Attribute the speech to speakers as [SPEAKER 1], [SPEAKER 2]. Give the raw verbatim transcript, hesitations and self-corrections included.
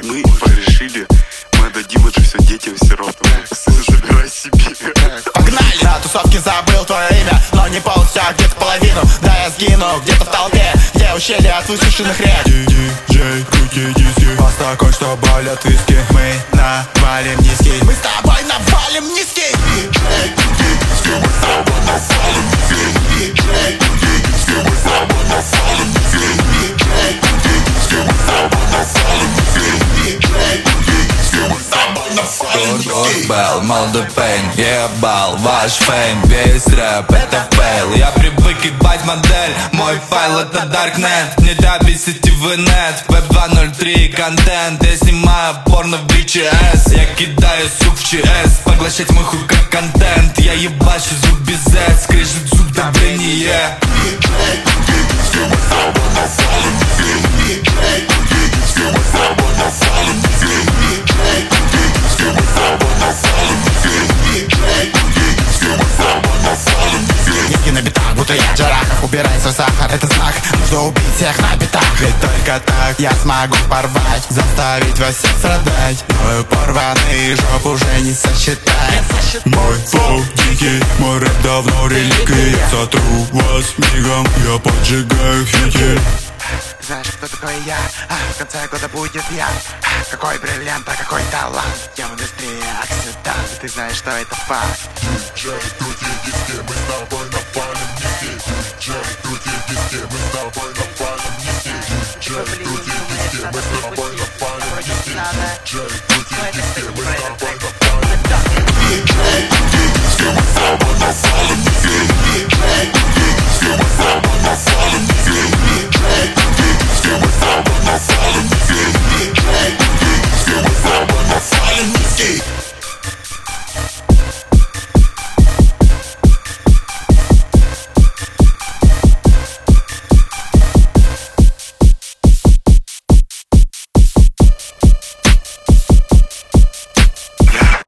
[SPEAKER 1] мы порешили, мы дадим это все детям-сиротам. Забирай себе.
[SPEAKER 2] Погнали! На тусовке забыл твое имя, но не полностью, а где-то половину. Да я сгину где-то в толпе, где ущелье от высушенных рек.
[SPEAKER 3] Диджей, крути диски, вас такой, что болят виски. Мы навалим низкий,
[SPEAKER 2] Мы с тобой навалим низкий.
[SPEAKER 3] диджей, крути диски, мы с тобой навалим низкий. Диджей, крути диски, мы с тобой навалим низкий. Диджей, крути диски, мы с тобой навалим низкий. Диджей, крути диски, мы с тобой навалим низкий.
[SPEAKER 4] Был молодой пейн, ебал ваш фейм. Весь рэп это фейл. Я привык ебать модель, мой файл это Darknet. Не добесите вы нет, веб два ноль три контент. Я снимаю порно в би эйч эс. Я кидаю сук в чи эс, поглощать мой хуй как контент. Я ебачу звук без эс, скрежет звук давление.
[SPEAKER 3] Диджей, крути диски, мы с тобой навалим низкий. Диджей, крути диски, мы с тобой навалим низкий. Диджей, крути диски, мы с тобой навалим низкий. Диджей, крути диски, мы с тобой навалим низкий.
[SPEAKER 2] Низкий на битах, будто я Джарахов. Убирай свой сахар, это знак, нужно убить всех на битах.
[SPEAKER 3] Ведь только так
[SPEAKER 2] Я смогу порвать, заставить вас всех страдать.
[SPEAKER 3] мой порванный жоп уже не сосчитать. Мой флоу дикий, мой рэп давно реликвия. Я сотру вас мигом, я поджигаю хити.
[SPEAKER 2] Знаешь, кто такой я? А, в конце года будет я. А, какой бриллиант, а какой талант. Я в индустрии оксидант, ты знаешь, что это факт.
[SPEAKER 3] Диджей, крути диски, мы с тобой напалим низкий. Диджей, крути диски, мы с тобой напалим низкий. Диджей, крути диски, мы с тобой напалим низкий. Диджей